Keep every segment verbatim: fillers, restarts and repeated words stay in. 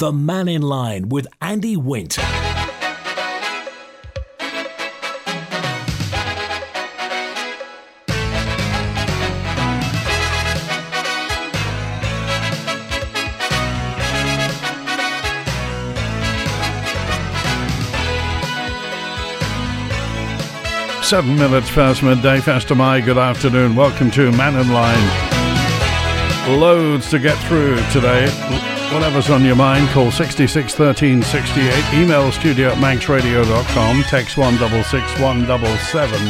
The Man in Line with Andy Wint. Seven minutes past midday, Faster My, good afternoon. Welcome to Man in Line. Loads to get through today. Whatever's on your mind, call sixty-six thirteen sixty-eight. Email studio at manx radio dot com. Text one six six one seven seven.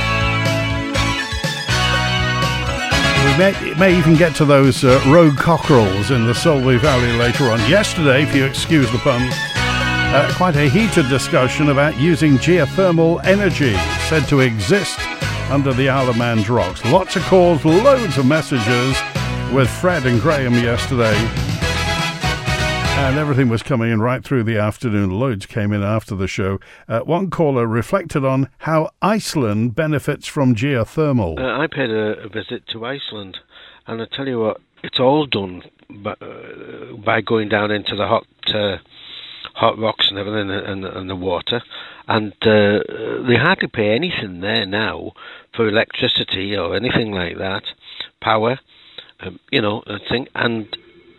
We may, may even get to those uh, rogue cockerels in the Solway Valley later on. Yesterday, if you excuse the pun, Uh, quite a heated discussion about using geothermal energy said to exist under the Isle of Man's rocks. Lots of calls, loads of messages with Fred and Graham yesterday. And everything was coming in right through the afternoon. Loads came in after the show. Uh, one caller reflected on how Iceland benefits from geothermal. Uh, I paid a, a visit to Iceland, and I tell you what, it's all done by, uh, by going down into the hot... Uh, hot rocks and everything, and, and the water, and uh, they hardly pay anything there now for electricity or anything like that, power, um, you know, I think, and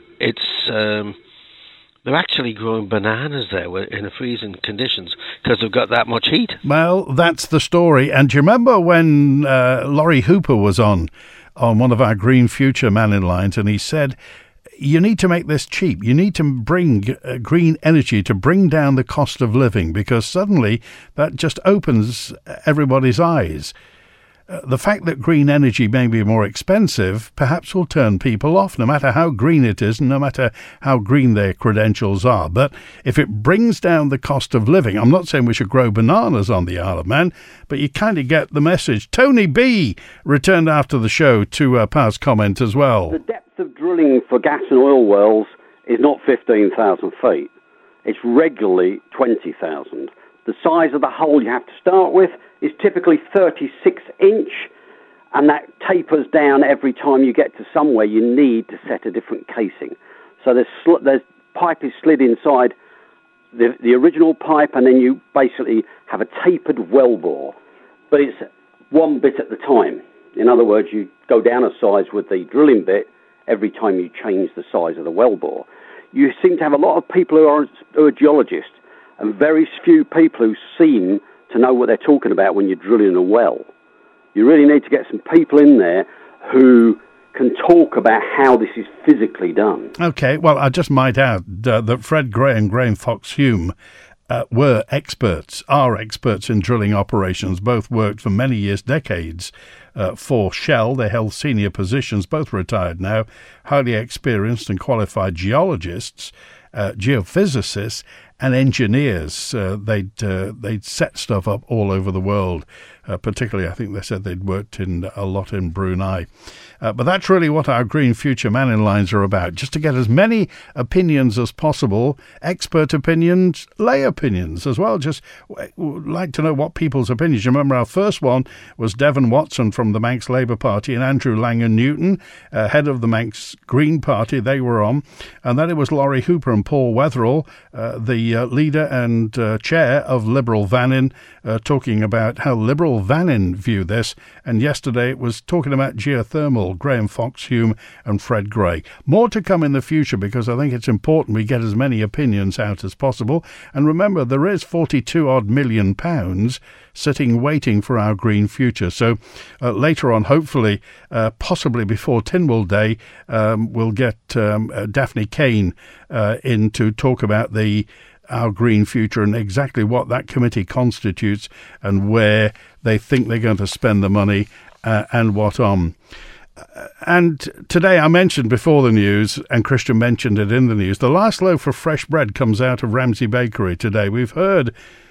it's um, they're actually growing bananas there in freezing conditions because they've got that much heat. Well, that's the story. And do you remember when uh, Laurie Hooper was on on one of our Green Future Man in Lines, and he said, you need to make this cheap. You need to bring uh, green energy to bring down the cost of living, because suddenly that just opens everybody's eyes. Uh, the fact that green energy may be more expensive perhaps will turn people off, no matter how green it is and no matter how green their credentials are. But if it brings down the cost of living, I'm not saying we should grow bananas on the Isle of Man, but you kind of get the message. Tony B returned after the show to uh, pass comment as well. The depth of drilling for gas and oil wells is not fifteen thousand feet. It's regularly twenty thousand. The size of the hole you have to start with is typically thirty-six inch, and that tapers down every time you get to somewhere you need to set a different casing. So there's, sl- there's pipe is slid inside the, the original pipe, and then you basically have a tapered well bore. But it's one bit at the time. In other words, you go down a size with the drilling bit every time you change the size of the well bore. You seem to have a lot of people who are, who are geologists, and very few people who seem to know what they're talking about when you're drilling a well. You really need to get some people in there who can talk about how this is physically done. Okay, well, I just might add uh, that Fred Gray and Graham Fox-Hume uh, were experts, are experts in drilling operations. Both worked for many years, decades, uh, for Shell. They held senior positions, both retired now, highly experienced and qualified geologists, uh, geophysicists, and engineers. Uh, they'd uh, they'd set stuff up all over the world. Uh, particularly, I think they said they'd worked in a lot in Brunei. Uh, but that's really what our Green Future Man in Lines are about, just to get as many opinions as possible, expert opinions, lay opinions as well. Just w- like to know what people's opinions. You remember our first one was Devon Watson from the Manx Labour Party and Andrew Langan Newton, uh, head of the Manx Green Party. They were on. And then it was Laurie Hooper and Paul Wetherell, uh, the uh, leader and uh, chair of Liberal Vannin, uh, talking about how Liberal Vannin view this. And yesterday it was talking about geothermal, Graham Fox-Hume and Fred Gray. More to come in the future, because I think it's important we get as many opinions out as possible. And remember, there is forty-two odd million pounds sitting waiting for our green future. So uh, later on, hopefully, uh, possibly before Tynwald Day, um, we'll get um, uh, Daphne Kane uh, in to talk about the our green future and exactly what that committee constitutes and where they think they're going to spend the money uh, and what on. Uh, and today I mentioned before the news, and Christian mentioned it in the news, the last loaf of fresh bread comes out of Ramsey Bakery today. We've heard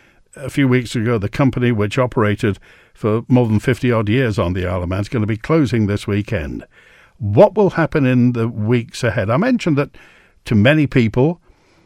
a few weeks ago the company, which operated for more than fifty odd years on the Isle of Man, is going to be closing this weekend. What will happen in the weeks ahead? I mentioned that to many people,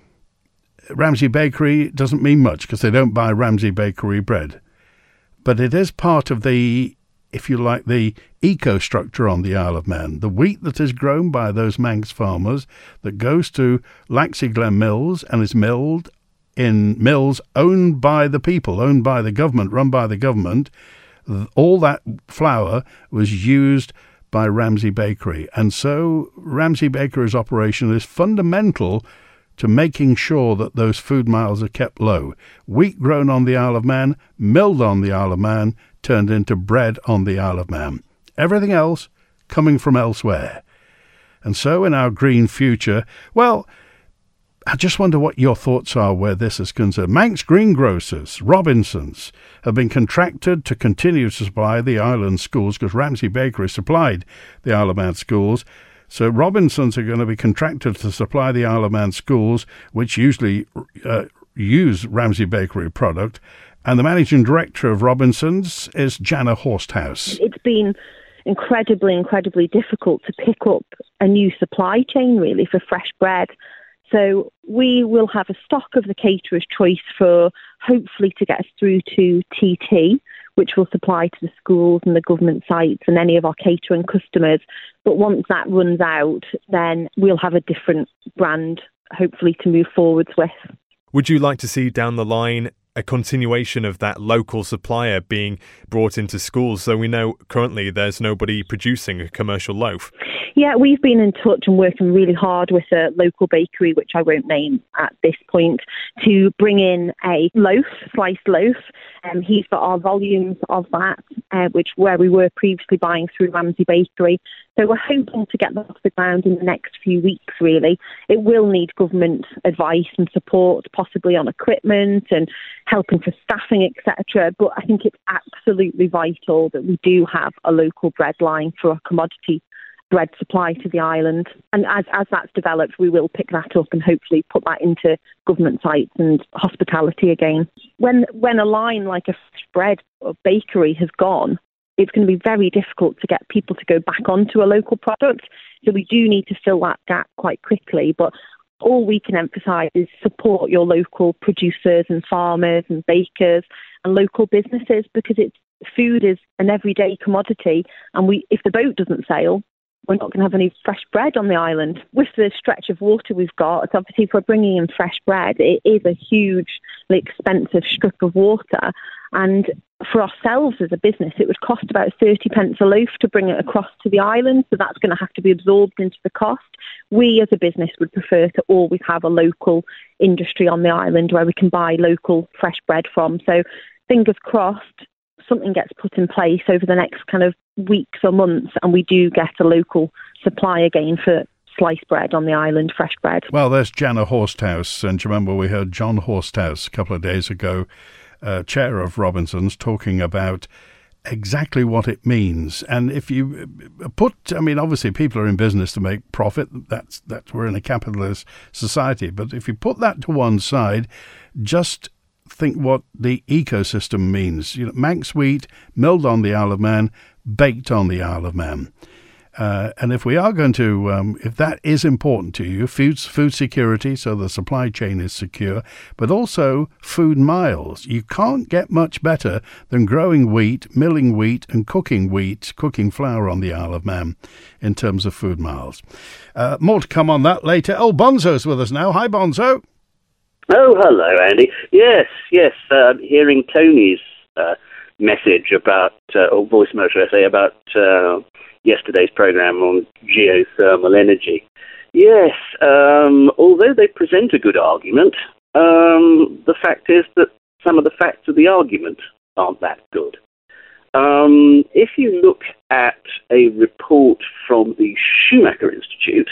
Ramsey Bakery doesn't mean much because they don't buy Ramsey Bakery bread. But it is part of the if you like, the eco-structure on the Isle of Man. The wheat that is grown by those Manx farmers that goes to Laxey Glen Mills and is milled in mills owned by the people, owned by the government, run by the government, all that flour was used by Ramsay Bakery. And so Ramsay Bakery's operation is fundamental to making sure that those food miles are kept low. Wheat grown on the Isle of Man, milled on the Isle of Man, turned into bread on the Isle of Man. Everything else coming from elsewhere. And so in our green future, well, I just wonder what your thoughts are where this is concerned. Manx greengrocers, Robinsons, have been contracted to continue to supply the island schools because Ramsay Bakery supplied the Isle of Man schools. So Robinsons are going to be contracted to supply the Isle of Man schools, which usually uh, use Ramsay Bakery product. And the managing director of Robinsons is Jana Horsthouse. It's been incredibly, incredibly difficult to pick up a new supply chain, really, for fresh bread. So we will have a stock of the caterer's choice for hopefully to get us through to T T, which will supply to the schools and the government sites and any of our catering customers. But once that runs out, then we'll have a different brand, hopefully, to move forwards with. Would you like to see down the line a continuation of that local supplier being brought into schools? So we know currently there's nobody producing a commercial loaf. Yeah, we've been in touch and working really hard with a local bakery, which I won't name at this point, to bring in a loaf, sliced loaf. Um, he's got our volumes of that, uh, which where we were previously buying through Ramsay Bakery. So we're hoping to get that off the ground in the next few weeks, really. It will need government advice and support, possibly on equipment and helping for staffing, et cetera. But I think it's absolutely vital that we do have a local bread line for a commodity bread supply to the island. And as, as that's developed, we will pick that up and hopefully put that into government sites and hospitality again. When when a line like a fresh bread or bakery has gone, it's going to be very difficult to get people to go back onto a local product. So we do need to fill that gap quite quickly. But all we can emphasise is support your local producers and farmers and bakers and local businesses, because it's food is an everyday commodity. And we, if the boat doesn't sail, we're not going to have any fresh bread on the island. With the stretch of water we've got, it's obviously if we're bringing in fresh bread, it is a hugely expensive strip of water. And for ourselves as a business, it would cost about thirty pence a loaf to bring it across to the island. So that's going to have to be absorbed into the cost. We as a business would prefer to always have a local industry on the island where we can buy local fresh bread from. So fingers crossed, something gets put in place over the next kind of weeks or months and we do get a local supply again for sliced bread on the island, fresh bread. Well, there's Jana Horsthouse, and do you remember we heard John Horsthouse a couple of days ago, uh, chair of Robinsons, talking about exactly what it means. And if you put, I mean, obviously people are in business to make profit. That's, that's we're in a capitalist society. But if you put that to one side, just think what the ecosystem means. You know, Manx wheat, milled on the Isle of Man, baked on the Isle of Man. Uh, and if we are going to, um, if that is important to you, food, food security, so the supply chain is secure, but also food miles. You can't get much better than growing wheat, milling wheat, and cooking wheat, cooking flour on the Isle of Man in terms of food miles. Uh, more to come on that later. Oh, Bonzo's with us now. Hi, Bonzo. Oh, hello, Andy. Yes, yes, uh, hearing Tony's uh, message about, uh, or voicemail, should I say, about uh, yesterday's programme on geothermal energy. Yes, um, although they present a good argument, um, the fact is that some of the facts of the argument aren't that good. Um, if you look at a report from the Schumacher Institute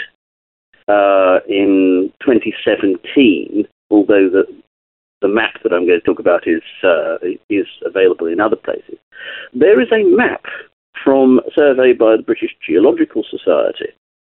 uh, in twenty seventeen, although the the map that I'm going to talk about is uh, is available in other places, there is a map from a survey by the British Geological Society,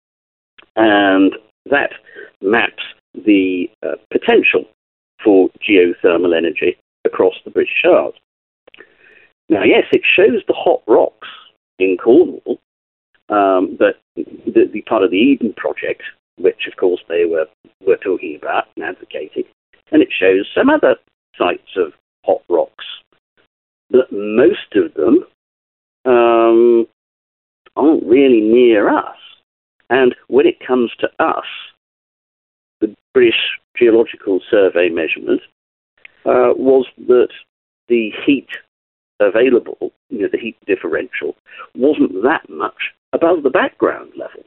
and that maps the uh, potential for geothermal energy across the British Isles. Now, yes, it shows the hot rocks in Cornwall, um, but the, the part of the Eden project, which, of course, they were, were talking about and advocating, and it shows some other sites of hot rocks. But most of them uh, wasn't really near us. And when it comes to us, the British Geological Survey measurement uh, was that the heat available, you know, the heat differential, wasn't that much above the background level.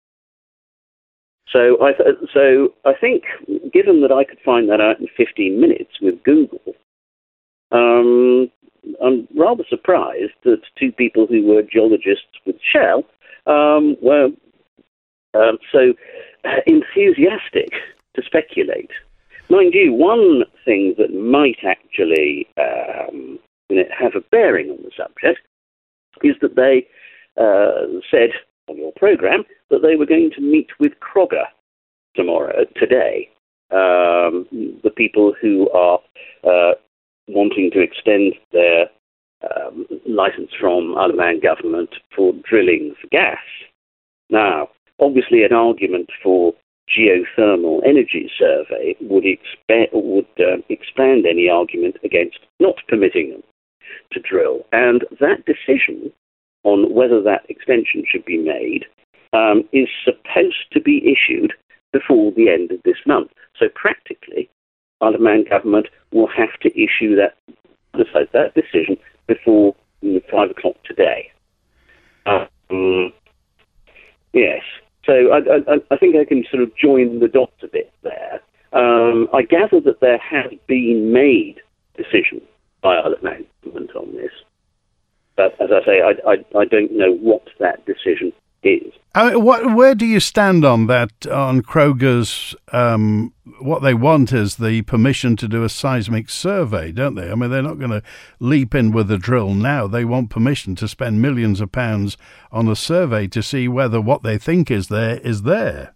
So I, th- so I think, given that I could find that out in fifteen minutes with Google, um, I'm rather surprised that two people who were geologists with Shell um, were um, so enthusiastic to speculate. Mind you, one thing that might actually um, you know, have a bearing on the subject is that they uh, said on your programme that they were going to meet with Kroger tomorrow, today. Um, the people who are uh, wanting to extend their um, licence from Isle of Man government for drilling for gas. Now, obviously an argument for geothermal energy survey would, expa- would uh, expand any argument against not permitting them to drill. And that decision on whether that extension should be made um, is supposed to be issued before the end of this month. So practically, Isle of Man government will have to issue that, that decision before you know, five o'clock today. Um, yes. So I, I, I think I can sort of join the dots a bit there. Um, I gather that there has been made decision by Isle of Man government on this. But as I say, I, I, I don't know what that decision is. I mean, what, where do you stand on that, on Kroger's, um, what they want is the permission to do a seismic survey, don't they? I mean, they're not going to leap in with a drill now. They want permission to spend millions of pounds on a survey to see whether what they think is there is there.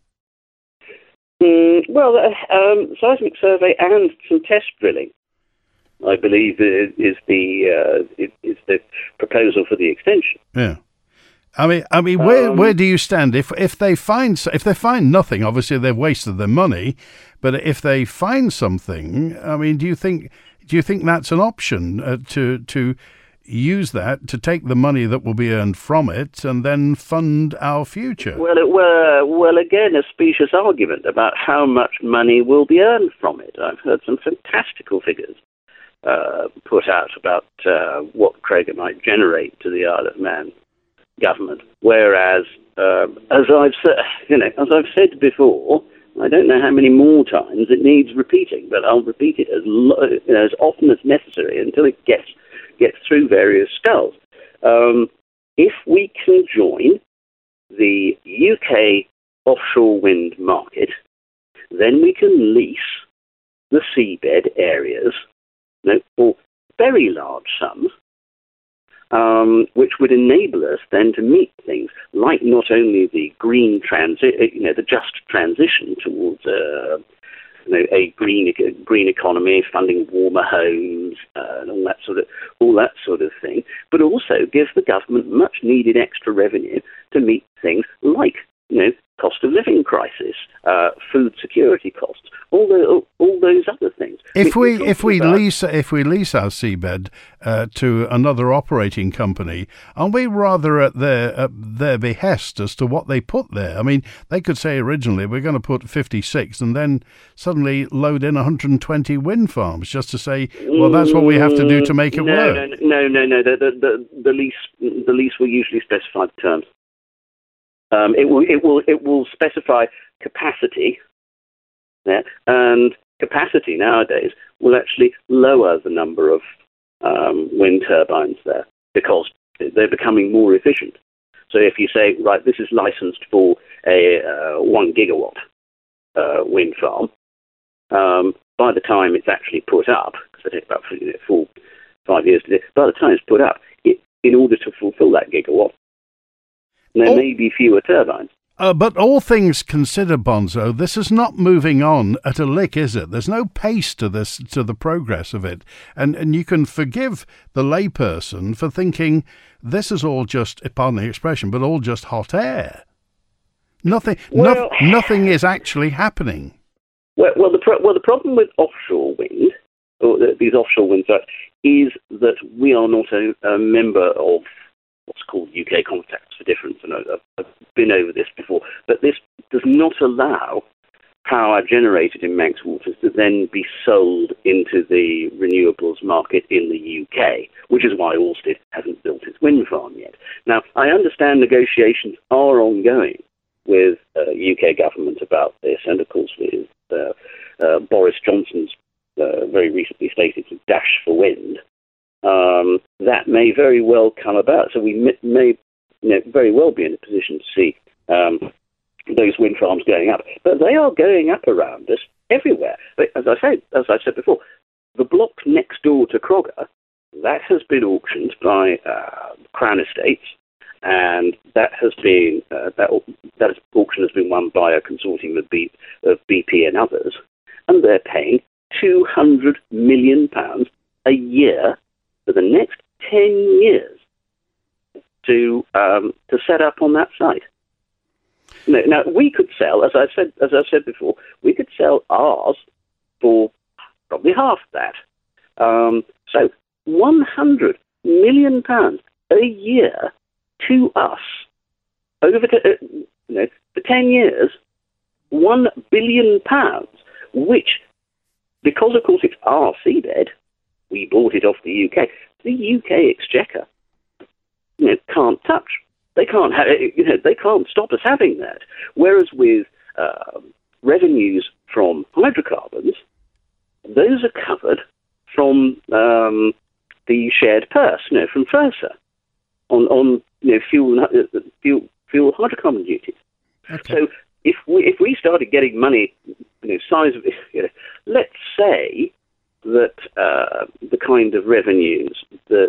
Mm, well, uh, um, seismic survey and some test drilling, I believe, is the uh, is the proposal for the extension. Yeah. I mean, I mean, where um, where do you stand if if they find if they find nothing? Obviously, they've wasted their money. But if they find something, I mean, do you think do you think that's an option uh, to to use that to take the money that will be earned from it and then fund our future? Well, it were well again a specious argument about how much money will be earned from it. I've heard some fantastical figures uh, put out about uh, what Kroger might generate to the Isle of Man government, whereas um, as I've said, you know, as I've said before, I don't know how many more times it needs repeating, but I'll repeat it as lo- you know, as often as necessary until it gets gets through various skulls. Um, if we can join the U K offshore wind market, then we can lease the seabed areas, you know, for very large sums. Um, which would enable us then to meet things like not only the green transit, you know, the just transition towards uh, you know, a green green economy, funding warmer homes, uh, and all that sort of all that sort of thing, but also give the government much needed extra revenue to meet things like, you know, cost of living crisis, uh, food security costs, all the, all those other things. If we if we about, lease if we lease our seabed uh, to another operating company, aren't we rather at their at their behest as to what they put there? I mean, they could say originally we're going to put fifty-six, and then suddenly load in one hundred twenty wind farms just to say, well, that's what we have to do to make it no, work. No, no, no, no. The, the the the lease the lease will usually specify the terms. Um, it will it will it will specify capacity, yeah, and capacity nowadays will actually lower the number of um, wind turbines there because they're becoming more efficient. So if you say, right, this is licensed for a uh, one gigawatt uh, wind farm, um, by the time it's actually put up, because it takes about you know, four, five years to do, by the time it's put up, it, in order to fulfill that gigawatt, there oh. may be fewer turbines. Uh, but all things considered, Bonzo, this is not moving on at a lick, is it? There's no pace to this, to the progress of it. And and you can forgive the layperson for thinking this is all just, pardon the expression, but all just hot air. Nothing, well, no, nothing is actually happening. Well, well, the pro- well, the problem with offshore wind, or the, these offshore wind sites, is that we are not a, a member of what's called U K Compacts for Difference. And I've, I've been over this before, but this does not allow power generated in Manx waters to then be sold into the renewables market in the U K, which is why Ørsted hasn't built its wind farm yet. Now, I understand negotiations are ongoing with uh, U K government about this, and of course with uh, uh, Boris Johnson's uh, very recently stated dash for wind. Um, that may very well come about. So we may, may you know, very well be in a position to see um, those wind farms going up, but they are going up around us everywhere. But as I said, as I said before, the block next door to Crogger, that has been auctioned by uh, Crown Estates, and that has been uh, that that auction has been won by a consortium of, B, of B P and others, and they're paying two hundred million pounds a year for the next ten years to um, to set up on that site. Now, now, we could sell, as I said, as I said before, we could sell ours for probably half that. Um, so, one hundred million pounds a year to us over the, uh, you know, for ten years, one billion pounds, which, because of course it's our seabed, we bought it off the U K. The U K Exchequer, you know, can't touch. They can't, ha- you know, they can't stop us having that. Whereas with uh, revenues from hydrocarbons, those are covered from um, the shared purse, you know, from FERSA on on you know fuel uh, fuel fuel hydrocarbon duties. Okay. So if we if we started getting money, you know, size of, you know, let's say that uh, the kind of revenues that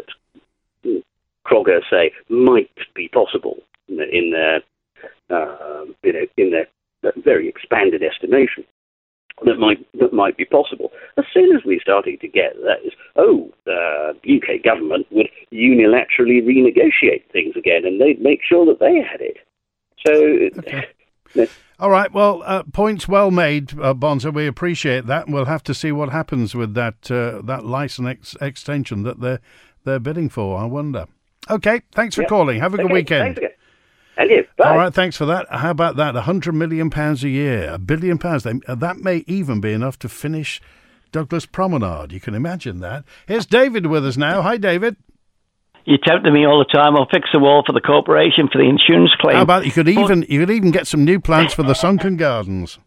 Crogger say might be possible in their, uh, you know, in their very expanded estimation, that might that might be possible. As soon as we started to get those, oh, the U K government would unilaterally renegotiate things again, and they'd make sure that they had it. So. Okay. You know, all right, well, uh, points well made, uh, Bonza. We appreciate that. We'll have to see what happens with that uh, that license ex- extension that they're they're bidding for. I wonder. Okay, thanks for yep. calling. Have a good okay, weekend. Thanks again. And you. Bye. All right, thanks for that. How about that? A hundred million pounds a year, a billion pounds. They, uh, that may even be enough to finish Douglas Promenade. You can imagine that. Here's David with us now. Hi, David. You tempt me all the time. I'll fix the wall for the corporation for the insurance claim. How about you could even you could even get some new plants for the sunken gardens.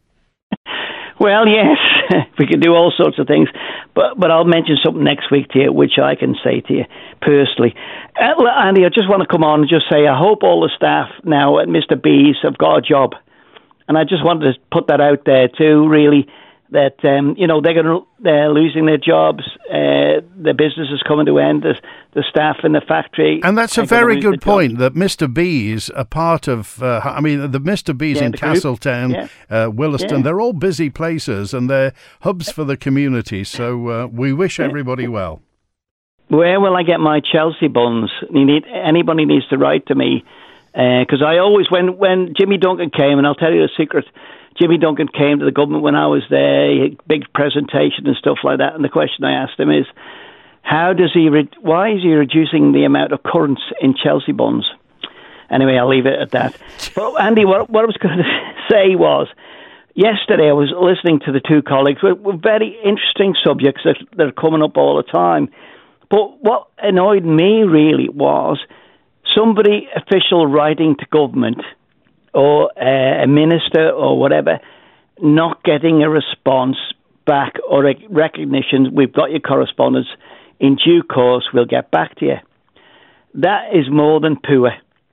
Well, yes, we could do all sorts of things, but but I'll mention something next week to you, which I can say to you personally. Uh, Andy, I just want to come on and just say I hope all the staff now at Mister B's have got a job, and I just wanted to put that out there too. Really, that um, you know they're going they're losing their jobs, uh, their business is coming to end. The, the staff in the factory, and that's a very good point. That Mister B's are part of. Uh, I mean, the Mister B's yeah, in Castletown, yeah. uh, Williston. Yeah. They're all busy places, and they're hubs for the community. So uh, we wish everybody well. Where will I get my Chelsea buns? You need anybody needs to write to me because uh, I always when when Jimmy Duncan came, and I'll tell you a secret. Jimmy Duncan came to the government when I was there, he had big presentation and stuff like that, and the question I asked him is, how does he, re- why is he reducing the amount of currants in Chelsea buns? Anyway, I'll leave it at that. But Andy, what, what I was going to say was, yesterday I was listening to the two colleagues with, with very interesting subjects that, that are coming up all the time. But what annoyed me really was somebody official writing to government or uh, a minister or whatever, not getting a response back or a recognition, we've got your correspondence, in due course we'll get back to you. That is more than poor.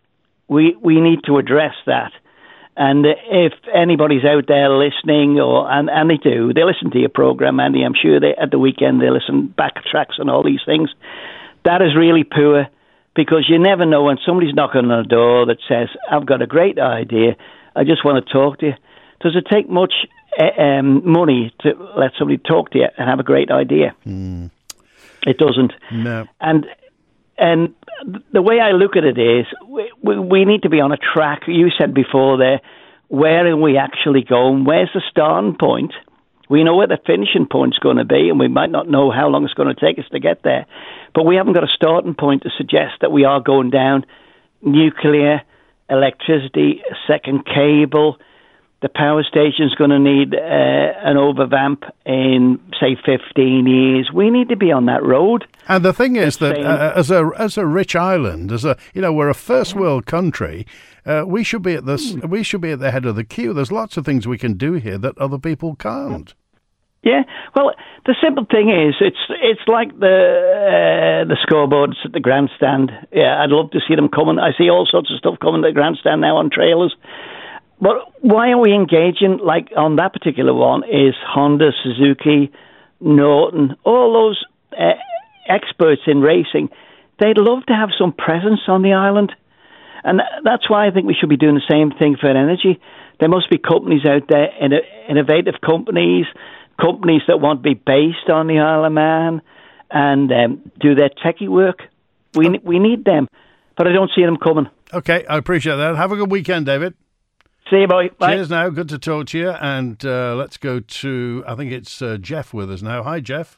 We we need to address that. And if anybody's out there listening, or and, and they do, they listen to your programme, Andy, I'm sure they at the weekend they listen back tracks and all these things, that is really poor. Because you never know when somebody's knocking on the door that says, I've got a great idea, I just want to talk to you. Does it take much uh, um, money to let somebody talk to you and have a great idea? Mm. It doesn't. No. And and the way I look at it is, we, we, we need to be on a track. You said before there, where are we actually going? Where's the starting point? We know where the finishing point's going to be, and we might not know how long it's going to take us to get there. But we haven't got a starting point to suggest that we are going down nuclear, electricity, a second cable. The power station's going to need uh, an overvamp in, say, fifteen years. We need to be on that road. And the thing is that uh, as a as a rich island, as a you know, we're a first world country. Uh, we should be at this. We should be at the head of the queue. There's lots of things we can do here that other people can't. Yeah, well, the simple thing is, it's it's like the uh, the scoreboards at the grandstand. Yeah, I'd love to see them coming. I see all sorts of stuff coming to the grandstand now on trailers. But why are we engaging, like on that particular one, is Honda, Suzuki, Norton, all those uh, experts in racing. They'd love to have some presence on the island. And that's why I think we should be doing the same thing for energy. There must be companies out there, innovative companies, companies that want to be based on the Isle of Man and um, do their techie work. We oh. we need them, but I don't see them coming. Okay, I appreciate that. Have a good weekend, David. See you, boy. Bye. Cheers now. Good to talk to you. And uh, let's go to, I think it's uh, Jeff with us now. Hi, Jeff.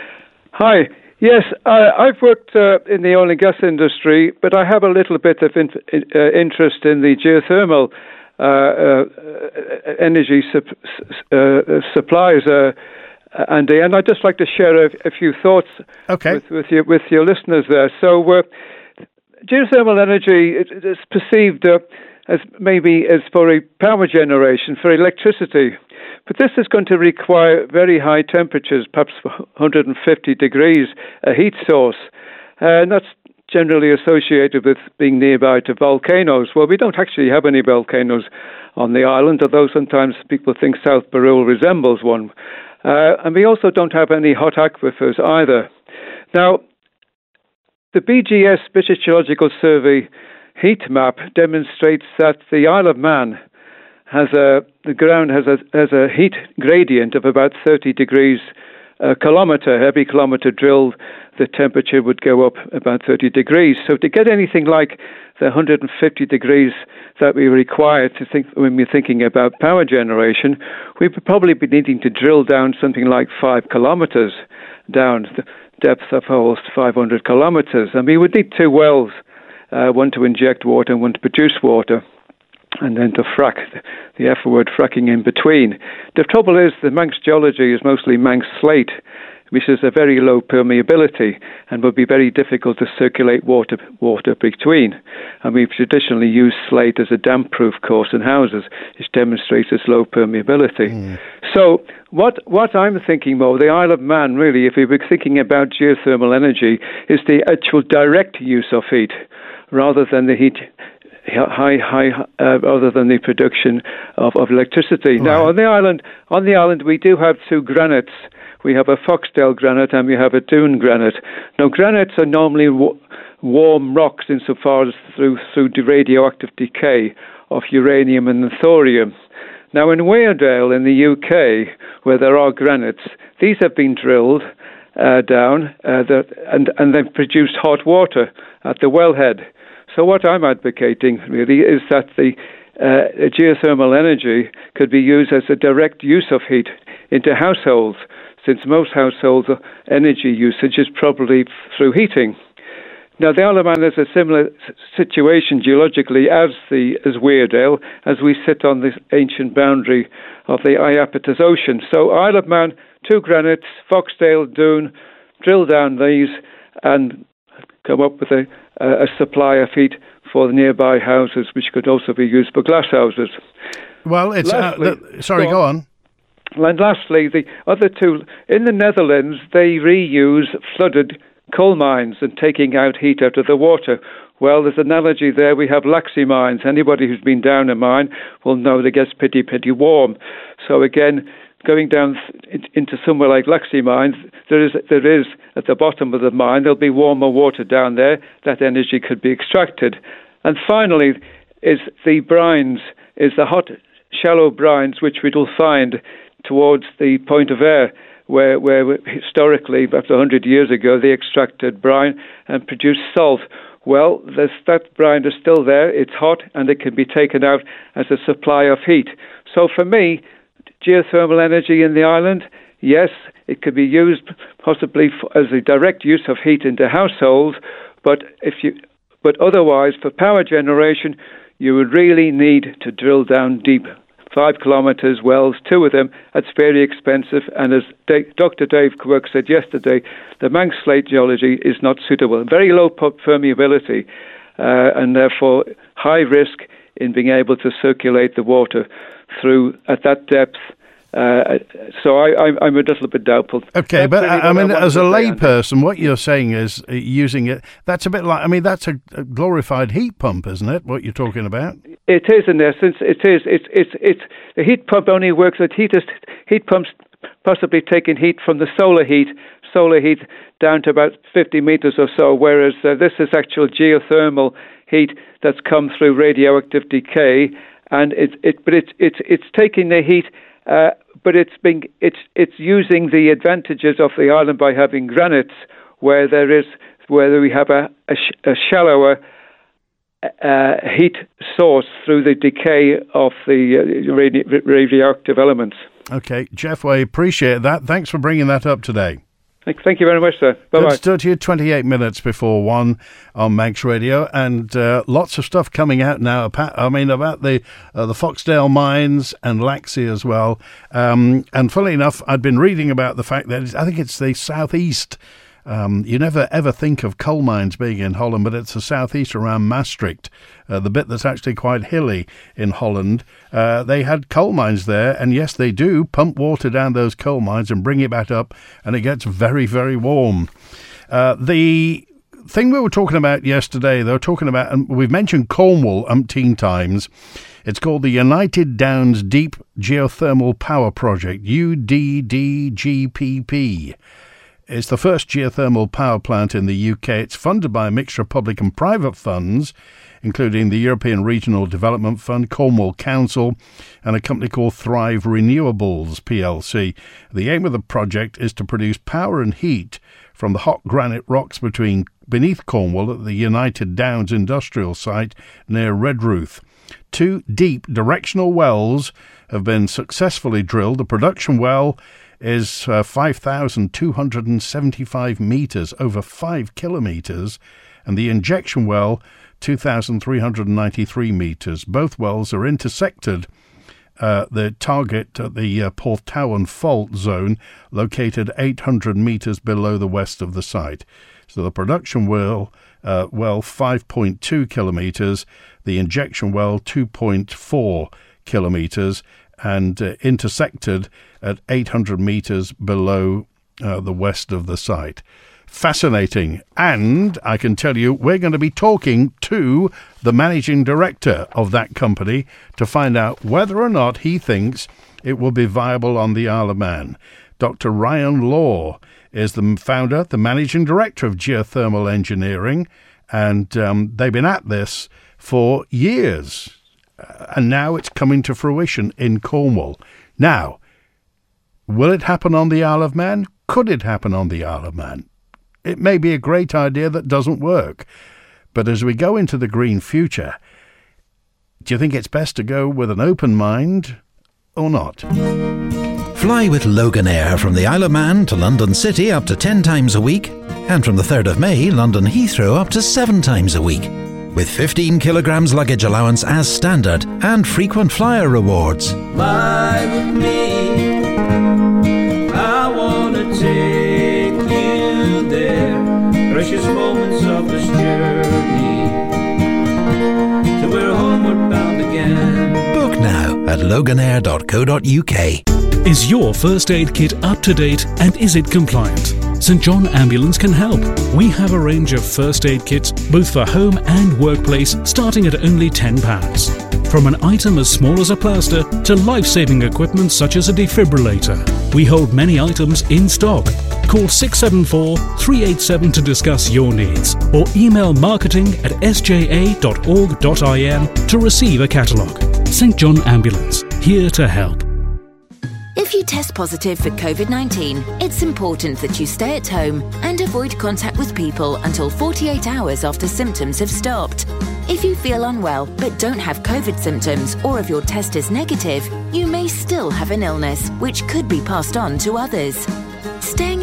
Hi. Yes, uh, I've worked uh, in the oil and gas industry, but I have a little bit of in, uh, interest in the geothermal uh, uh, energy sup- uh, supplies, uh, Andy, and I'd just like to share a, a few thoughts okay. with, with, your, with your listeners there. So, uh, geothermal energy it, it's perceived uh, as maybe as for a power generation, for electricity. But this is going to require very high temperatures, perhaps one hundred fifty degrees, a heat source. Uh, and that's generally associated with being nearby to volcanoes. Well, we don't actually have any volcanoes on the island, although sometimes people think South Barrule resembles one. Uh, and we also don't have any hot aquifers either. Now, the B G S, British Geological Survey heat map, demonstrates that the Isle of Man has a, the ground has a, has a heat gradient of about thirty degrees a kilometre. Every kilometre drilled, the temperature would go up about thirty degrees. So to get anything like the one hundred fifty degrees that we require to think when we're thinking about power generation, we would probably be needing to drill down something like five kilometres down, the depth of almost five hundred kilometres. And we would need two wells, uh, one to inject water and one to produce water, and then to frack, the F word fracking in between. The trouble is the Manx geology is mostly Manx slate, which is a very low permeability and would be very difficult to circulate water water between. And we've traditionally used slate as a damp-proof course in houses, which demonstrates its low permeability. Mm. So what what I'm thinking more, the Isle of Man, really, if we were thinking about geothermal energy, is the actual direct use of heat, rather than the heat high, high, uh, other than the production of, of electricity. Right. Now, on the island, on the island, we do have two granites. We have a Foxdale granite and we have a Doon granite. Now, granites are normally w- warm rocks insofar as through through the radioactive decay of uranium and thorium. Now, in Weardale in the U K, where there are granites, these have been drilled uh, down uh, the, and and they've produced hot water at the wellhead. So what I'm advocating, really, is that the uh, geothermal energy could be used as a direct use of heat into households, since most households' energy usage is probably through heating. Now, the Isle of Man is a similar situation geologically as the as Weardale, as we sit on this ancient boundary of the Iapetus Ocean. So Isle of Man, two granites, Foxdale, Doon, drill down these and come up with a a supply of heat for the nearby houses, which could also be used for glass houses. Well, it's... Lastly, uh, the, sorry, go on. And lastly, the other two, in the Netherlands, they reuse flooded coal mines and taking out heat out of the water. Well, there's an analogy there. We have Laxey mines. Anybody who's been down a mine will know that it gets pretty, pretty warm. So again, going down into somewhere like Laxey mines, there is there is at the bottom of the mine, there'll be warmer water down there. That energy could be extracted. And finally, is the brines, is the hot, shallow brines, which we will find towards the Point of Ayre, where, where historically, about one hundred years ago, they extracted brine and produced salt. Well, this, that brine is still there. It's hot, and it can be taken out as a supply of heat. So for me, geothermal energy in the island, yes, it could be used possibly for, as a direct use of heat into households, but if you But otherwise, for power generation, you would really need to drill down deep. Five kilometres wells, two of them, that's very expensive. And as Doctor Dave Quirk said yesterday, the Manx slate geology is not suitable. Very low permeability uh, and therefore high risk in being able to circulate the water through at that depth. Uh, so I, I, I'm a little bit doubtful. Okay, That's but really I mean, I as a say, layperson, what you're saying is uh, using it. That's a bit like. I mean, that's a, a glorified heat pump, isn't it? What you're talking about? It is, in essence. It is. It's. It's. It's. The heat pump only works with heat. Heat pumps possibly taking heat from the solar heat, solar heat down to about fifty meters or so. Whereas uh, this is actual geothermal heat that's come through radioactive decay, and it's. It. But it's. It's. It's taking the heat. Uh, but it's being it's it's using the advantages of the island by having granites, where there is where we have a, a, sh- a shallower uh, heat source through the decay of the uh, radi- radioactive elements. Okay, Jeff, I appreciate that. Thanks for bringing that up today. Thank you very much, sir. Bye-bye. Good start here, twenty-eight minutes before one on Manx Radio, and uh, lots of stuff coming out now. I mean, about the uh, the Foxdale mines and Laxey as well. Um, and funnily enough, I'd been reading about the fact that it's, I think it's the southeast. Um, you never ever think of coal mines being in Holland, but it's the southeast around Maastricht, uh, the bit that's actually quite hilly in Holland. Uh, they had coal mines there, and yes, they do pump water down those coal mines and bring it back up, and it gets very, very warm. Uh, the thing we were talking about yesterday, they were talking about, and we've mentioned Cornwall umpteen times. It's called the United Downs Deep Geothermal Power Project, U D D G P P. It's the first geothermal power plant in the U K. It's funded by a mixture of public and private funds, including the European Regional Development Fund, Cornwall Council, and a company called Thrive Renewables P L C. The aim of the project is to produce power and heat from the hot granite rocks between beneath Cornwall at the United Downs industrial site near Redruth. Two deep directional wells have been successfully drilled. The production well is uh, five thousand two hundred seventy-five metres, over five kilometres, and the injection well, two thousand three hundred ninety-three metres. Both wells are intersected. Uh, the target at the uh, Porthowan Fault Zone, located eight hundred metres below the west of the site. So the production well, uh, well five point two kilometres, the injection well two point four kilometres, and uh, intersected at eight hundred metres below uh, the west of the site. Fascinating. And I can tell you, we're going to be talking to the managing director of that company to find out whether or not he thinks it will be viable on the Isle of Man. Doctor Ryan Law is the founder, the managing director of Geothermal Engineering, and um, they've been at this for years. And now it's coming to fruition in Cornwall. Now, will it happen on the Isle of Man? Could it happen on the Isle of Man? It may be a great idea that doesn't work. But as we go into the green future, do you think it's best to go with an open mind or not? Fly with Loganair from the Isle of Man to London City up to ten times a week, and from the third of May, London Heathrow up to seven times a week. With fifteen kilograms luggage allowance as standard and frequent flyer rewards. Fly with me, I want to take you there. Precious moments of this journey, till we're homeward bound again. Book now at loganair dot co dot uk. Is your first aid kit up to date and is it compliant? St John Ambulance can help. We have a range of first aid kits, both for home and workplace, starting at only ten pounds. From an item as small as a plaster to life-saving equipment such as a defibrillator. We hold many items in stock. Call six seven four, three eight seven to discuss your needs, or email marketing at s j a dot org dot i n to receive a catalogue. St John Ambulance, here to help. If you test positive for covid nineteen, it's important that you stay at home and avoid contact with people until forty-eight hours after symptoms have stopped. If you feel unwell but don't have COVID symptoms, or if your test is negative, you may still have an illness which could be passed on to others. Staying at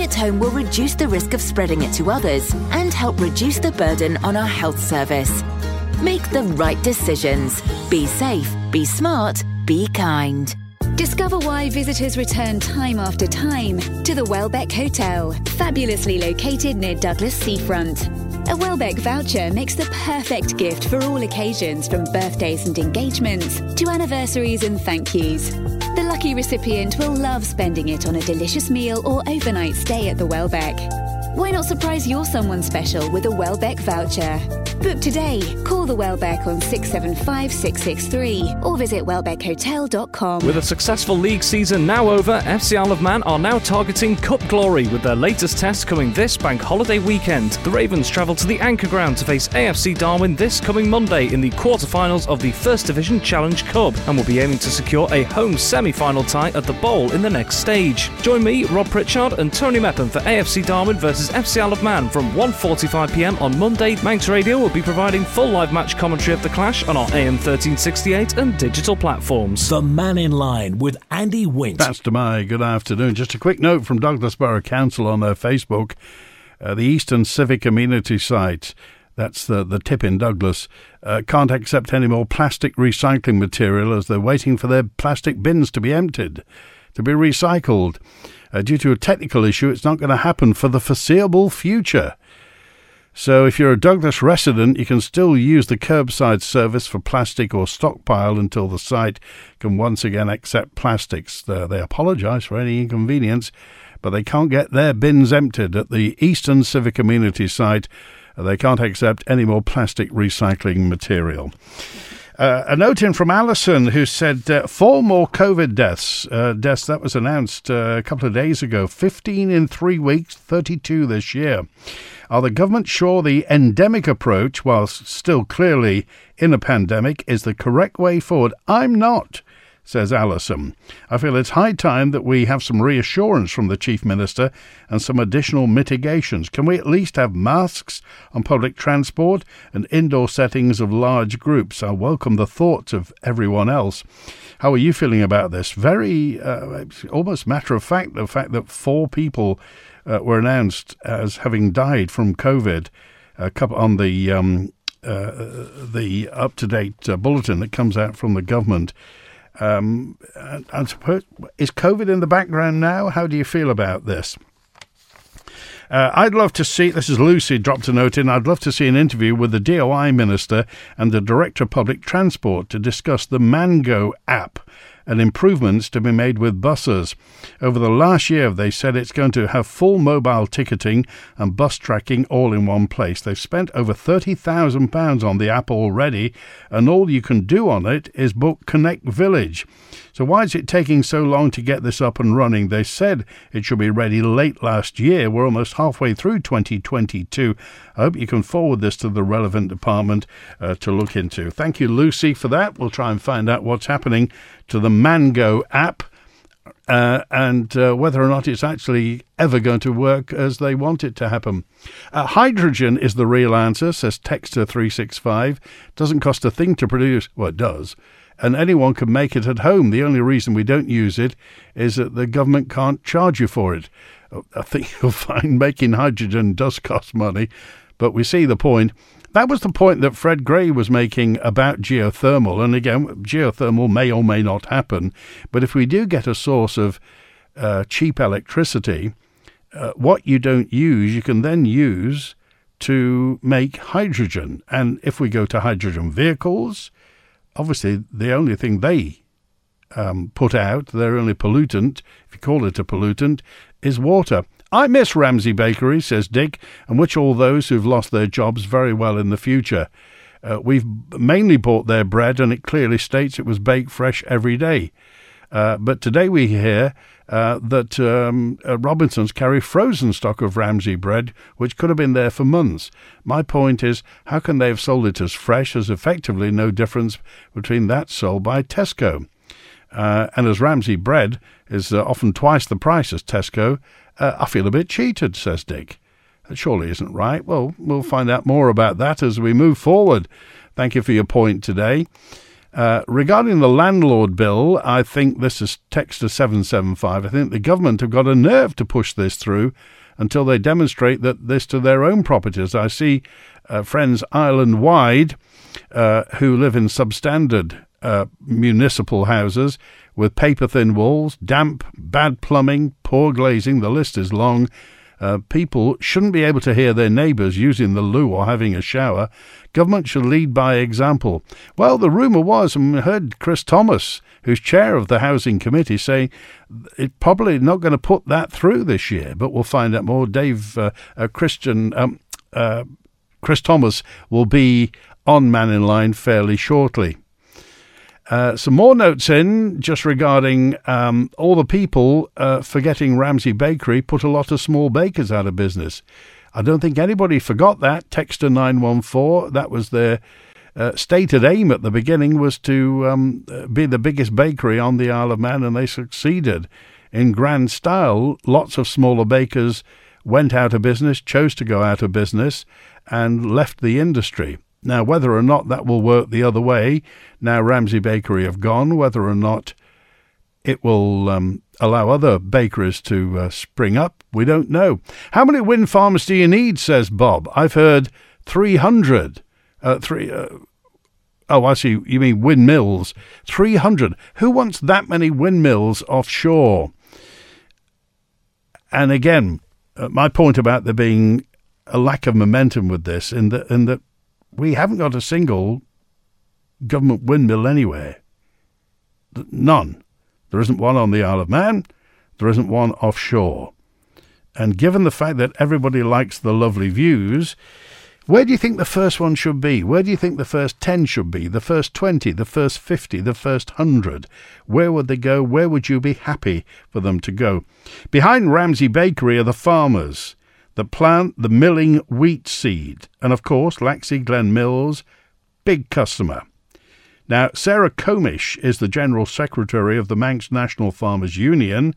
at home will reduce the risk of spreading it to others and help reduce the burden on our health service. Make the right decisions. Be safe, be smart, be kind. Discover why visitors return time after time to the Welbeck Hotel, fabulously located near Douglas Seafront. A Welbeck voucher makes the perfect gift for all occasions, from birthdays and engagements to anniversaries and thank yous. The lucky recipient will love spending it on a delicious meal or overnight stay at the Welbeck. Why not surprise your someone special with a Welbeck voucher? Book today. Call the Welbeck on six seven five, six six three or visit welbeck hotel dot com. With a successful league season now over, F C Isle of Man are now targeting Cup glory with their latest test coming this bank holiday weekend. The Ravens travel to the Anchor Ground to face A F C Darwin this coming Monday in the quarter-finals of the First Division Challenge Cup and will be aiming to secure a home semi-final tie at the Bowl in the next stage. Join me, Rob Pritchard and Tony Mepham for A F C Darwin versus F C Isle of Man from one forty-five p m on Monday. Manx Radio will be providing full live match commentary of the clash on our A M thirteen sixty-eight and digital platforms. The Man in Line with Andy Wint. That's to my good afternoon. Just a quick note from Douglas Borough Council on their Facebook. Uh, the Eastern Civic Amenity site, that's the, the tip in Douglas, uh, can't accept any more plastic recycling material as they're waiting for their plastic bins to be emptied, to be recycled. Uh, due to a technical issue, it's not going to happen for the foreseeable future. So if you're a Douglas resident, you can still use the curbside service for plastic or stockpile until the site can once again accept plastics. Uh, they apologise for any inconvenience, but they can't get their bins emptied at the Eastern Civic Amenity site. Uh, they can't accept any more plastic recycling material. Uh, a note in from Alison, who said uh, four more COVID deaths. Uh, deaths that was announced uh, a couple of days ago. fifteen in three weeks, thirty-two this year. Are the government sure the endemic approach, whilst still clearly in a pandemic, is the correct way forward? I'm not, says Alison. I feel it's high time that we have some reassurance from the Chief Minister and some additional mitigations. Can we at least have masks on public transport and indoor settings of large groups? I welcome the thoughts of everyone else. How are you feeling about this? Very, uh, almost matter of fact, the fact that four people uh, were announced as having died from COVID a couple on the um, uh, the up-to-date uh, bulletin that comes out from the government. Um, and, and suppose, is COVID in the background now? How do you feel about this? Uh, I'd love to see, this is Lucy, dropped a note in, I'd love to see an interview with the D O I Minister and the Director of Public Transport to discuss the Mango app and improvements to be made with buses. Over the last year, they said it's going to have full mobile ticketing and bus tracking all in one place. They've spent over thirty thousand pounds on the app already, and all you can do on it is book Connect Village. So why is it taking so long to get this up and running? They said it should be ready late last year. We're almost halfway through twenty twenty-two. I hope you can forward this to the relevant department uh, to look into. Thank you, Lucy, for that. We'll try and find out what's happening to the Mango app uh, and uh, whether or not it's actually ever going to work as they want it to happen. Uh, hydrogen is the real answer, says Texter three six five. Doesn't cost a thing to produce. Well, it does. And anyone can make it at home. The only reason we don't use it is that the government can't charge you for it. I think you'll find making hydrogen does cost money, but we see the point. That was the point that Fred Gray was making about geothermal. And again, geothermal may or may not happen. But if we do get a source of uh, cheap electricity, uh, what you don't use, you can then use to make hydrogen. And if we go to hydrogen vehicles, obviously, the only thing they um, put out, their only pollutant, if you call it a pollutant, is water. I miss Ramsey Bakery, says Dick, and wish all those who've lost their jobs very well in the future. Uh, we've mainly bought their bread, and it clearly states it was baked fresh every day. Uh, but today we hear uh, that um, uh, Robinsons carry frozen stock of Ramsey bread, which could have been there for months. My point is, how can they have sold it as fresh? There's effectively no difference between that sold by Tesco. Uh, and as Ramsey bread is uh, often twice the price as Tesco, uh, I feel a bit cheated, says Dick. That surely isn't right. Well, we'll find out more about that as we move forward. Thank you for your point today. Uh, regarding the landlord bill, I think this is Texter seven seven five. I think the government have got a nerve to push this through until they demonstrate that this to their own properties. I see uh, friends island-wide uh, who live in substandard uh, municipal houses with paper-thin walls, damp, bad plumbing, poor glazing. The list is long. Uh, people shouldn't be able to hear their neighbours using the loo or having a shower. Government should lead by example. Well, the rumour was, and we heard Chris Thomas, who's chair of the Housing Committee, saying it's probably not going to put that through this year, but we'll find out more. Dave uh, uh, Christian, um, uh, Chris Thomas will be on Man in Line fairly shortly. Uh, some more notes in just regarding um, all the people uh, forgetting Ramsey Bakery put a lot of small bakers out of business. I don't think anybody forgot that. Texter nine one four, that was their uh, stated aim at the beginning, was to um, be the biggest bakery on the Isle of Man, and they succeeded in grand style. Lots of smaller bakers went out of business, chose to go out of business, and left the industry. Now, whether or not that will work the other way, now Ramsey Bakery have gone, whether or not it will um, allow other bakeries to uh, spring up, we don't know. How many wind farms do you need, says Bob? I've heard three hundred. Uh, three, uh, oh, I see, you mean windmills. three hundred. Who wants that many windmills offshore? And again, uh, my point about there being a lack of momentum with this, in that in that we haven't got a single government windmill anywhere. None. There isn't one on the Isle of Man. There isn't one offshore. And given the fact that everybody likes the lovely views, where do you think the first one should be? Where do you think the first ten should be? The first twenty? The first fifty? The first hundred? Where would they go? Where would you be happy for them to go? Behind Ramsey Bakery are the farmers that plant the milling wheat seed. And of course, Laxey Glen Mills, big customer. Now, Sarah Comish is the General Secretary of the Manx National Farmers Union,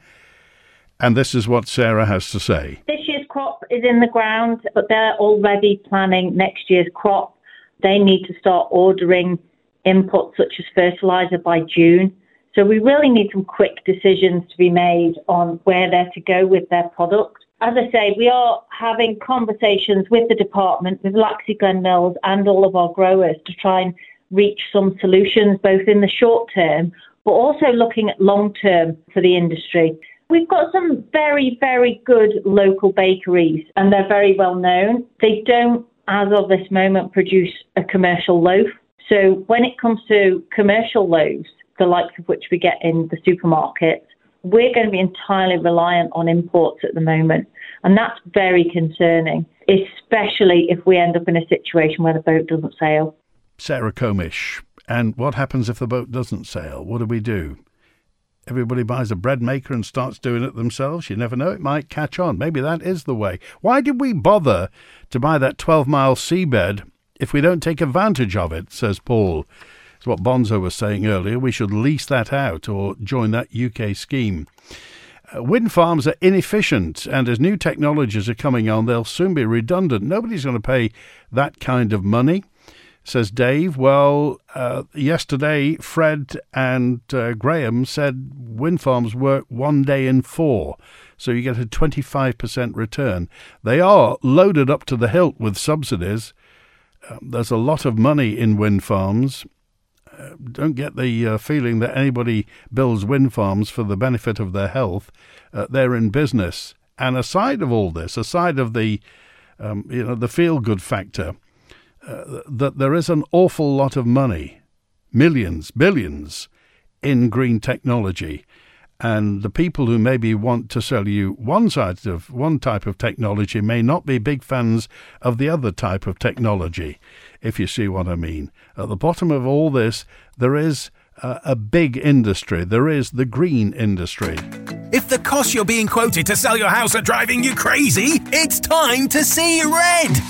and this is what Sarah has to say. This year's crop is in the ground, but they're already planning next year's crop. They need to start ordering inputs such as fertiliser by June. So we really need some quick decisions to be made on where they're to go with their product. As I say, we are having conversations with the department, with Laxey Glen Mills and all of our growers to try and reach some solutions, both in the short term, but also looking at long term for the industry. We've got some very, very good local bakeries, and they're very well known. They don't, as of this moment, produce a commercial loaf. So when it comes to commercial loaves, the likes of which we get in the supermarkets, we're going to be entirely reliant on imports at the moment. And that's very concerning, especially if we end up in a situation where the boat doesn't sail. Sarah Comish. And what happens if the boat doesn't sail? What do we do? Everybody buys a bread maker and starts doing it themselves? You never know, it might catch on. Maybe that is the way. Why did we bother to buy that twelve-mile seabed if we don't take advantage of it, says Paul. It's what Bonzo was saying earlier. We should lease that out or join that U K scheme. Uh, wind farms are inefficient, and as new technologies are coming on, they'll soon be redundant. Nobody's going to pay that kind of money, says Dave. Well, uh, yesterday, Fred and uh, Graham said wind farms work one day in four, so you get a twenty-five percent return. They are loaded up to the hilt with subsidies. Uh, there's a lot of money in wind farms. Uh, don't get the uh, feeling that anybody builds wind farms for the benefit of their health. Uh, they're in business. And aside of all this, aside of the, um, you know, the feel-good factor, uh, that there is an awful lot of money, millions, billions, in green technology. And the people who maybe want to sell you one side of one type of technology may not be big fans of the other type of technology, if you see what I mean. At the bottom of all this, there is uh, a big industry. There is the green industry. If the costs you're being quoted to sell your house are driving you crazy, it's time to see red.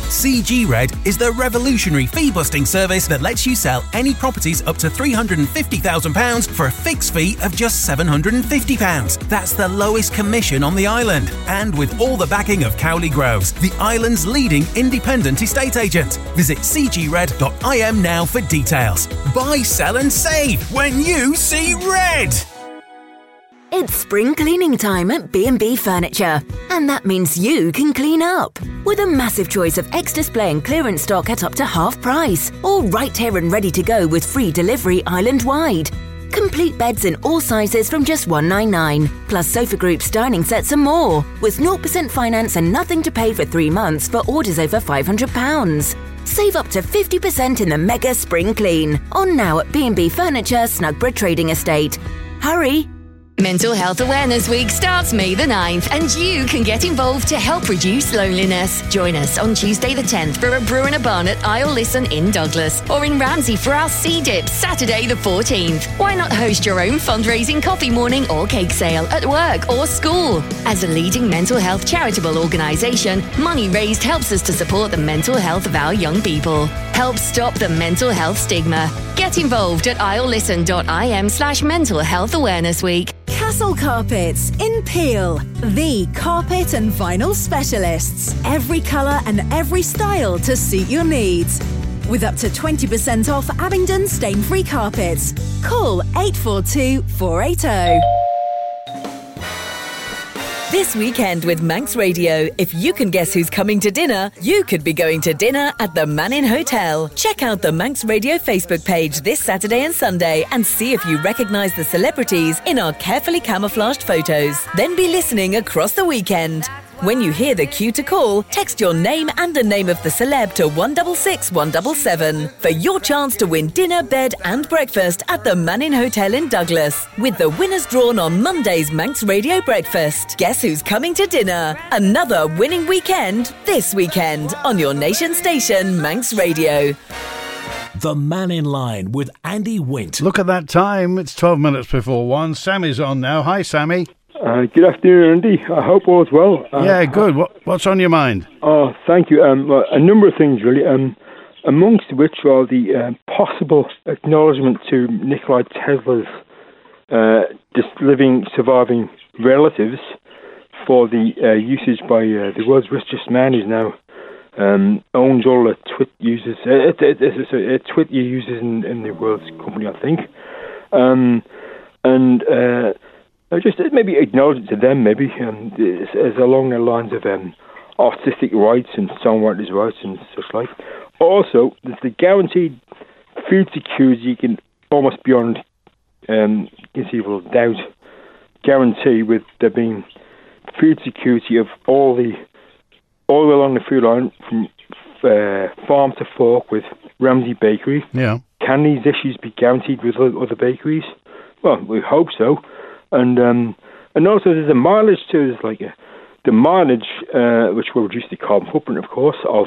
C G Red is the revolutionary fee-busting service that lets you sell any properties up to three hundred fifty thousand pounds for a fixed fee of just seven hundred fifty pounds. That's the lowest commission on the island. And with all the backing of Cowley Groves, the island's leading independent estate agent. Visit c g red dot i m now for details. Buy, sell and save when you see red! It's spring cleaning time at B and B Furniture, and that means you can clean up. With a massive choice of ex-display and clearance stock at up to half price, all right here and ready to go with free delivery island-wide. Complete beds in all sizes from just one hundred ninety-nine pounds, plus sofa groups, dining sets and more, with zero percent finance and nothing to pay for three months for orders over five hundred pounds. Save up to fifty percent in the mega spring clean. On now at B and B Furniture, Snugborough Trading Estate. Hurry! Mental Health Awareness Week starts May the ninth, and you can get involved to help reduce loneliness. Join us on Tuesday the tenth for a brew and a barn at Isle Listen in Douglas, or in Ramsey for our Sea Dip Saturday the fourteenth. Why not host your own fundraising coffee morning or cake sale at work or school? As a leading mental health charitable organisation, money raised helps us to support the mental health of our young people. Help stop the mental health stigma. Get involved at islelisten dot i m slash mental health awareness week. Castle Carpets in Peel, the carpet and vinyl specialists. Every colour and every style to suit your needs. With up to twenty percent off Abingdon stain-free carpets. Call eight four two, four eight zero. This weekend with Manx Radio, if you can guess who's coming to dinner, you could be going to dinner at the Mannin Hotel. Check out the Manx Radio Facebook page this Saturday and Sunday and see if you recognise the celebrities in our carefully camouflaged photos. Then be listening across the weekend. When you hear the cue to call, text your name and the name of the celeb to one six six, one seven seven for your chance to win dinner, bed and breakfast at the Mannin Hotel in Douglas, with the winners drawn on Monday's Manx Radio Breakfast. Guess who's coming to dinner? Another winning weekend this weekend on your nation station, Manx Radio. The Man in Line with Andy Wint. Look at that time. It's twelve minutes before one. Sammy's on now. Hi, Sammy. Uh, good afternoon, Andy. I hope all's well. Uh, yeah, good. What, what's on your mind? Oh, thank you. Um, well, a number of things, really. Um, amongst which are the uh, possible acknowledgement to Nikola Tesla's uh, just living, surviving relatives for the uh, usage by uh, the world's richest man, who's now um, owns all the Twitter users. Uh, it, it, it, it, uh, Twitter users in, in the world's company, I think. Um, and uh, just maybe acknowledge it to them, maybe, um, as, as along the lines of um, artistic rights and songwriters' rights and such like. Also, there's the guaranteed food security you can almost beyond um, conceivable doubt guarantee with there being food security of all the all the way along the food line from uh, farm to fork with Ramsey Bakery. Yeah. Can these issues be guaranteed with other bakeries? Well, we hope so. And um, and also there's a mileage too. There's like a, the mileage, uh, which will reduce the carbon footprint, of course, of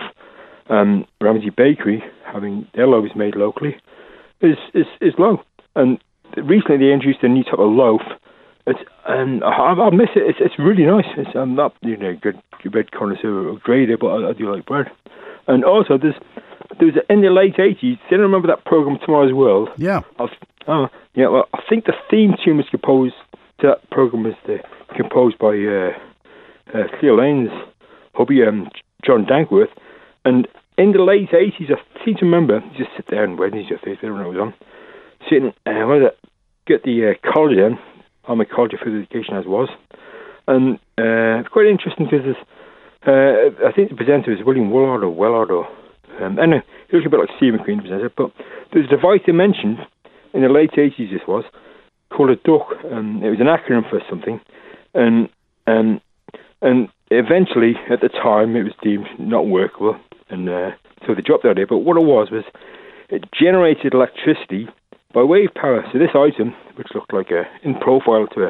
um, Ramsey Bakery, having their loaves made locally, is, is, is low. And recently they introduced a new type of loaf. It's and I, I miss it. It's, it's really nice. It's, I'm not you know good bread connoisseur or grader, but I, I do like bread. And also there's there was in the late eighties. Do you remember that program Tomorrow's World? Yeah. I was, oh, yeah. Well, I think the theme tune was composed. That program was the, composed by uh, uh, Cleo Lane's hubby, um, John Dankworth. And in the late eighties, I seem to remember, just sit there on Wednesdays or Thursdays, I don't know what it was on, sitting, uh, well, get the uh, college in, I'm a college of physical education as was. And uh, it's quite interesting because uh, I think the presenter was William Willard or Wellard or, um, I don't know, he looks a bit like Steve McQueen, the presenter, but there's a device they mentioned in the late eighties, this was, called a duck. Um, it was an acronym for something, and um, and eventually, at the time, it was deemed not workable, and uh, so they dropped the idea. But what it was was it generated electricity by wave power. So this item, which looked like a in profile to a,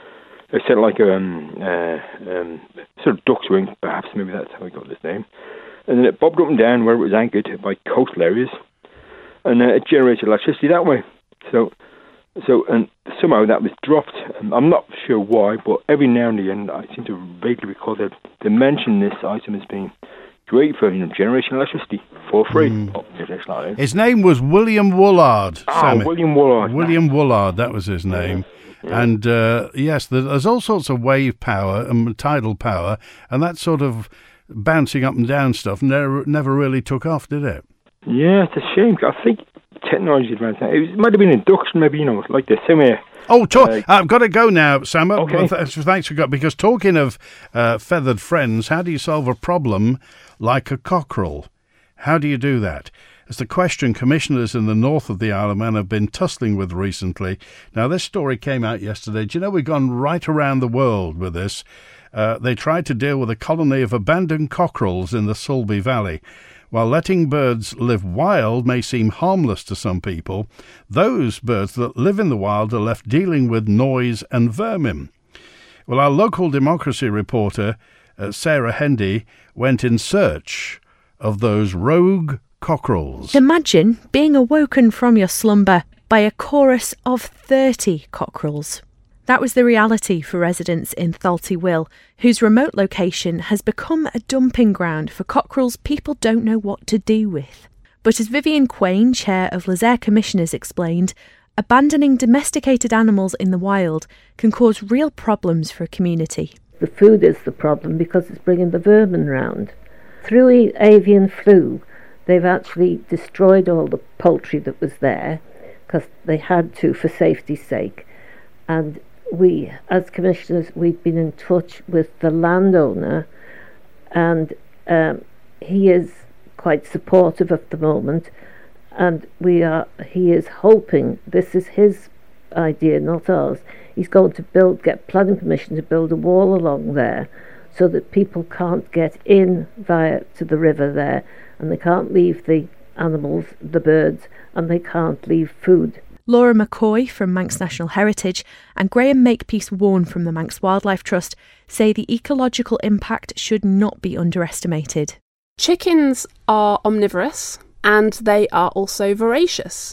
it said like a um, uh, um, sort of duck's wing, perhaps. Maybe that's how it got this name. And then it bobbed up and down where it was anchored by coastal areas, and uh, it generated electricity that way. So. So, and somehow that was dropped. Um, I'm not sure why, but every now and again, I seem to vaguely recall that they mention this item as being great for, you know, generating electricity for free. Mm. Oh, yeah, that's not it. His name was William Woolard. Ah, Sammy. William Woolard. William Woolard, that was his name. Yeah. And uh, yes, there's all sorts of wave power and tidal power, and that sort of bouncing up and down stuff never, never really took off, did it? Yeah, it's a shame. I think technology advanced. It, was, it might have been induction, maybe, you know, like the same way. Oh, talk, uh, I've got to go now, Sam. Okay. Th- thanks for going. Because talking of uh, feathered friends, how do you solve a problem like a cockerel? How do you do that? It's the question commissioners in the north of the Isle of Man have been tussling with recently. Now, this story came out yesterday. Do you know we've gone right around the world with this? Uh, they tried to deal with a colony of abandoned cockerels in the Sulby Valley. While letting birds live wild may seem harmless to some people, those birds that live in the wild are left dealing with noise and vermin. Well, our local democracy reporter, uh, Sarah Hendy, went in search of those rogue cockerels. Imagine being awoken from your slumber by a chorus of thirty cockerels. That was the reality for residents in Thalty Will, whose remote location has become a dumping ground for cockerels people don't know what to do with. But as Vivian Quain, chair of Lezayre Commissioners, explained, abandoning domesticated animals in the wild can cause real problems for a community. The food is the problem because it's bringing the vermin round. Through avian flu, they've actually destroyed all the poultry that was there because they had to for safety's sake. And we, as commissioners, we've been in touch with the landowner, and um, he is quite supportive at the moment, and we are. He is hoping, this is his idea, not ours. He's going to build, get planning permission to build a wall along there, so that people can't get in via to the river there, and they can't leave the animals, the birds, and they can't leave food. Laura McCoy from Manx National Heritage and Graham Makepeace Warren from the Manx Wildlife Trust say the ecological impact should not be underestimated. Chickens are omnivorous and they are also voracious.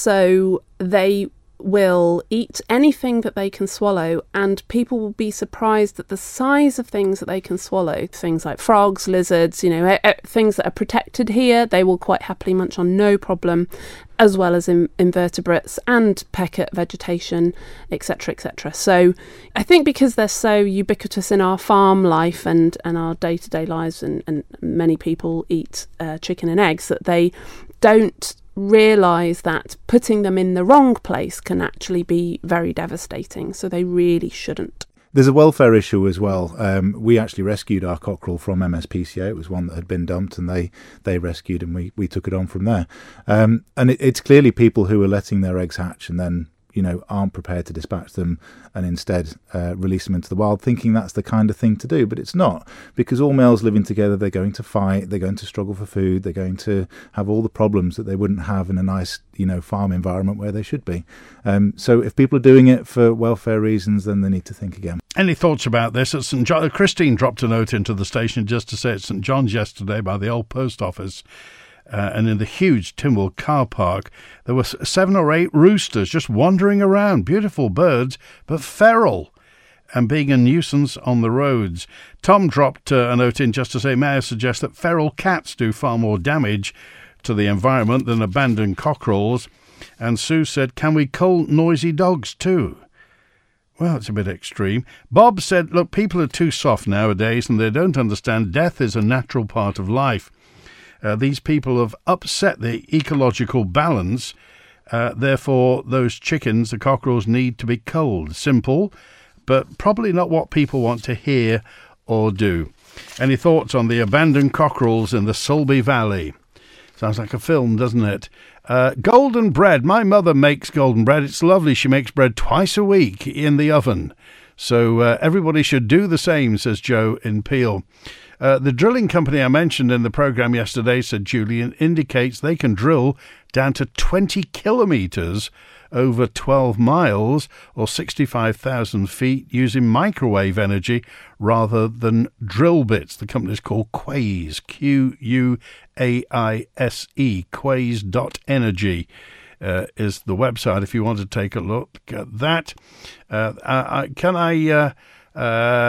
So they will eat anything that they can swallow, and people will be surprised at the size of things that they can swallow. Things like frogs, lizards, you know, things that are protected here, they will quite happily munch on, no problem, as well as in, invertebrates and peck at vegetation, et cetera, et cetera. So I think because they're so ubiquitous in our farm life and, and our day-to-day lives, and, and many people eat uh, chicken and eggs, that they don't realise that putting them in the wrong place can actually be very devastating, so they really shouldn't. There's a welfare issue as well. Um, we actually rescued our cockerel from M S P C A. It was one that had been dumped, and they, they rescued, and we, we took it on from there. Um, and it, it's clearly people who are letting their eggs hatch and then, you know, aren't prepared to dispatch them and instead uh, release them into the wild, thinking that's the kind of thing to do. But it's not, because all males living together, they're going to fight, they're going to struggle for food, they're going to have all the problems that they wouldn't have in a nice, you know, farm environment where they should be. Um, so if people are doing it for welfare reasons, then they need to think again. Any thoughts about this? At St John, Christine dropped a note into the station just to say at St John's yesterday by the old post office, Uh, and in the huge Tynwald car park, there were seven or eight roosters just wandering around, beautiful birds, but feral, and being a nuisance on the roads. Tom dropped uh, a note in just to say, may I suggest that feral cats do far more damage to the environment than abandoned cockerels? And Sue said, can we cull noisy dogs too? Well, it's a bit extreme. Bob said, look, people are too soft nowadays and they don't understand death is a natural part of life. Uh, these people have upset the ecological balance. Uh, therefore, those chickens, the cockerels, need to be culled. Simple, but probably not what people want to hear or do. Any thoughts on the abandoned cockerels in the Sulby Valley? Sounds like a film, doesn't it? Uh, golden bread. My mother makes golden bread. It's lovely. She makes bread twice a week in the oven. So uh, everybody should do the same, says Joe in Peel. Uh, the drilling company I mentioned in the programme yesterday, said Julian, indicates they can drill down to twenty kilometres over twelve miles or sixty-five thousand feet using microwave energy rather than drill bits. The company's called Quaise, Q U A I S E, quaise dot energy. Uh, is the website if you want to take a look at that. Uh, I, I, can I... Uh, uh,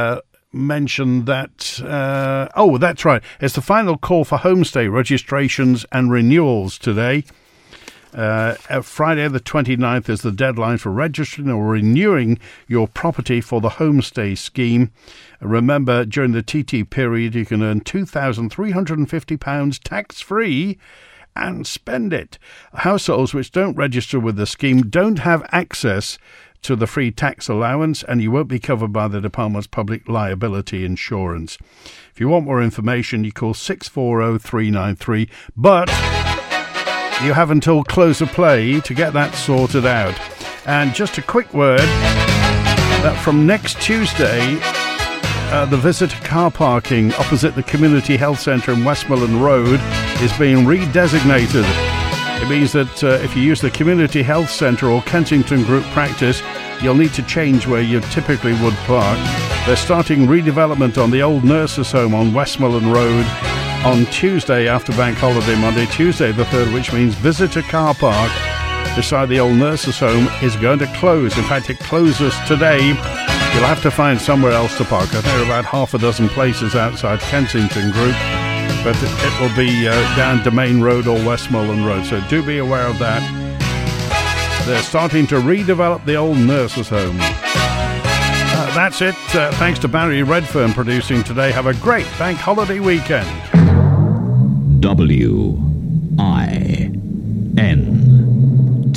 mention that, uh, oh, that's right. It's the final call for homestay registrations and renewals today. Uh, Friday the twenty-ninth is the deadline for registering or renewing your property for the homestay scheme. Remember, during the T T period, you can earn two thousand three hundred fifty pounds tax-free and spend it. Households which don't register with the scheme don't have access to the free tax allowance, and you won't be covered by the Department's public liability insurance. If you want more information, you call six four zero three nine three, but you have until close of play to get that sorted out. And just a quick word that from next Tuesday, uh, the visitor car parking opposite the Community Health Centre in Westmoreland Road is being redesignated. It means that uh, if you use the Community Health Centre or Kensington Group practice, you'll need to change where you typically would park. They're starting redevelopment on the old nurses' home on Westmoreland Road on Tuesday after Bank Holiday Monday, Tuesday the third, which means visitor car park beside the old nurses' home is going to close. In fact, it closes today. You'll have to find somewhere else to park. I think there are about half a dozen places outside Kensington Group, but it, it will be uh, down Domain Road or Westmoreland Road, so do be aware of that. They're starting to redevelop the old nurses' home. Uh, that's it. Uh, thanks to Barry Redfern producing today. Have a great bank holiday weekend. W I